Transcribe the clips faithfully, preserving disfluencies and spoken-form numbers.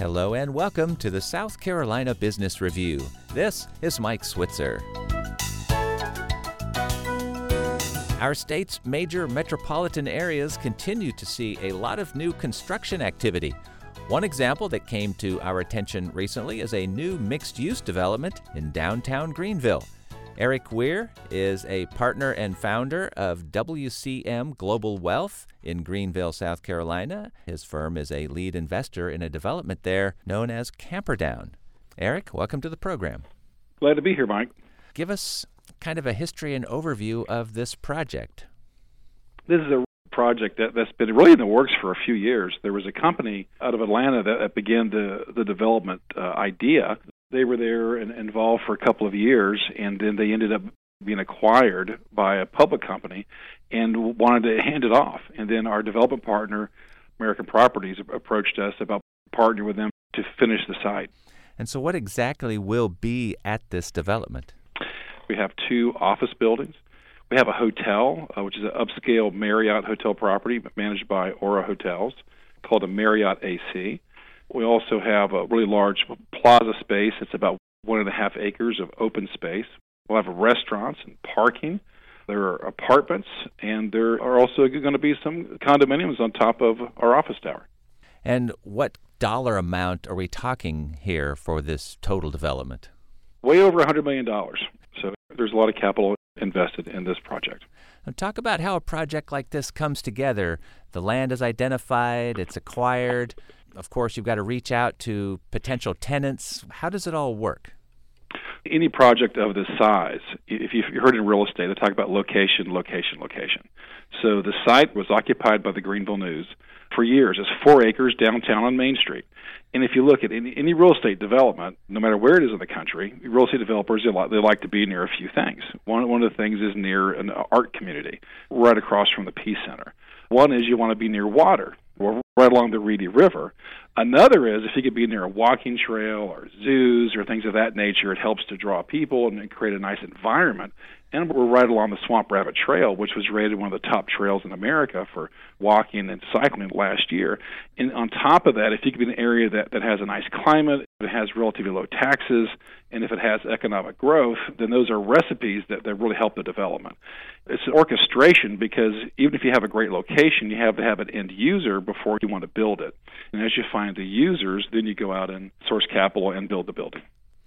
Hello and welcome to the South Carolina Business Review. This is Mike Switzer. Our state's major metropolitan areas continue to see a lot of new construction activity. One example that came to our attention recently is a new mixed-use development in downtown Greenville. Eric Weir is a partner and founder of W C M Global Wealth in Greenville, South Carolina. His firm is a lead investor in a development there known as Camperdown. Eric, welcome to the program. Glad to be here, Mike. Give us kind of a history and overview of this project. This is a project that, that's been really in the works for a few years. There was a company out of Atlanta that, that began the, the development uh, idea. They were there and involved for a couple of years, and then they ended up being acquired by a public company and wanted to hand it off. And then our development partner, American Properties, approached us about partnering with them to finish the site. And so what exactly will be at this development? We have two office buildings. We have a hotel, uh, which is an upscale Marriott hotel property managed by Aura Hotels, called a Marriott A C. We also have a really large plaza space. It's about one and a half acres of open space. We'll have restaurants and parking. There are apartments, and there are also going to be some condominiums on top of our office tower. And what dollar amount are we talking here for this total development? Way over one hundred million dollars. So there's a lot of capital invested in this project. Now talk about how a project like this comes together. The land is identified, it's acquired. Of course, you've got to reach out to potential tenants. How does it all work? Any project of this size, if you've heard in real estate, they talk about location, location, location. So the site was occupied by the Greenville News for years. It's four acres downtown on Main Street. And if you look at any, any real estate development, no matter where it is in the country, real estate developers, they like, they like to be near a few things. One, one of the things is near an art community, right across from the Peace Center. One is you want to be near water, or right along the Reedy River. Another is if you could be near a walking trail or zoos or things of that nature, it helps to draw people and create a nice environment. And we're right along the Swamp Rabbit Trail, which was rated one of the top trails in America for walking and cycling last year. And on top of that, if you could be in an area that, that has a nice climate, it has relatively low taxes, and if it has economic growth, then those are recipes that, that really help the development. It's an orchestration because even if you have a great location, you have to have an end user before you want to build it. And as you find the users, then you go out and source capital and build the building.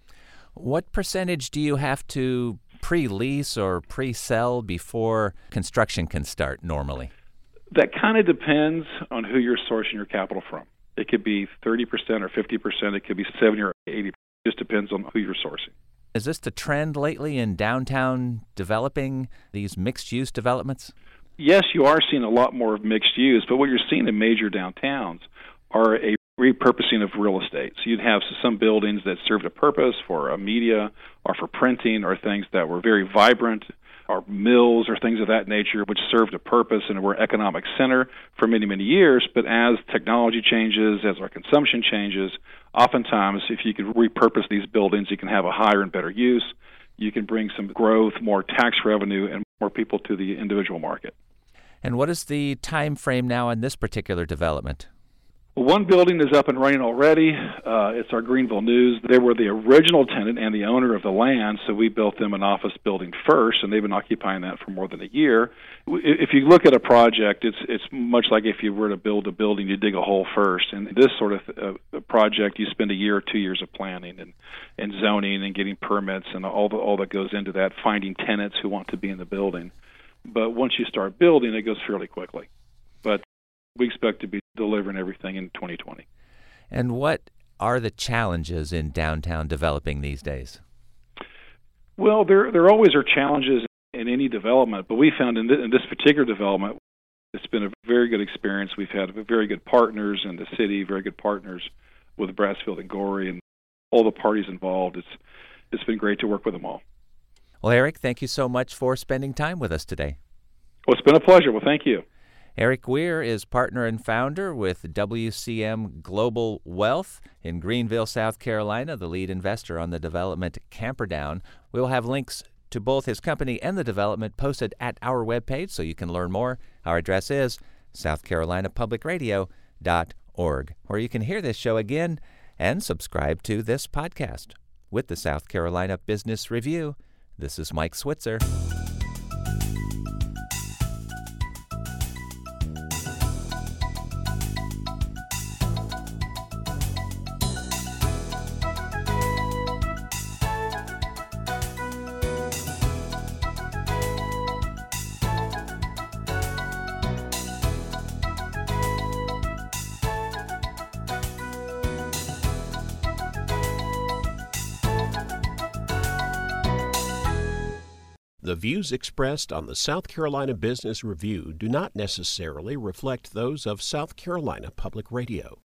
What percentage do you have to pre-lease or pre-sell before construction can start normally? That kind of depends on who you're sourcing your capital from. It could be thirty percent or fifty percent. It could be seventy or eighty percent. It just depends on who you're sourcing. Is this the trend lately in downtown developing these mixed-use developments? Yes, you are seeing a lot more of mixed use, but what you're seeing in major downtowns are a repurposing of real estate. So you'd have some buildings that served a purpose for a media or for printing or things that were very vibrant, or mills or things of that nature, which served a purpose and were an economic center for many, many years. But as technology changes, as our consumption changes, oftentimes if you can repurpose these buildings, you can have a higher and better use. You can bring some growth, more tax revenue, and more people to the individual market. And what is the time frame now on this particular development? One building is up and running already. Uh, it's our Greenville News. They were the original tenant and the owner of the land, so we built them an office building first, and they've been occupying that for more than a year. If you look at a project, it's it's much like if you were to build a building, you dig a hole first. And this sort of uh, project, you spend a year or two years of planning and, and zoning and getting permits and all the, all that goes into that, finding tenants who want to be in the building. But once you start building, it goes fairly quickly. But we expect to be delivering everything in twenty twenty. And what are the challenges in downtown developing these days? Well, there there always are challenges in any development, but we found in, th- in this particular development, it's been a very good experience. We've had very good partners in the city, very good partners with Brassfield and Gorey, and all the parties involved. It's it's been great to work with them all. Well, Eric, thank you so much for spending time with us today. Well, it's been a pleasure. Well, thank you. Eric Weir is partner and founder with W C M Global Wealth in Greenville, South Carolina, the lead investor on the development Camperdown. We'll have links to both his company and the development posted at our webpage so you can learn more. Our address is south carolina public radio dot org, where you can hear this show again and subscribe to this podcast. With the South Carolina Business Review, this is Mike Switzer. The views expressed on the South Carolina Business Review do not necessarily reflect those of South Carolina Public Radio.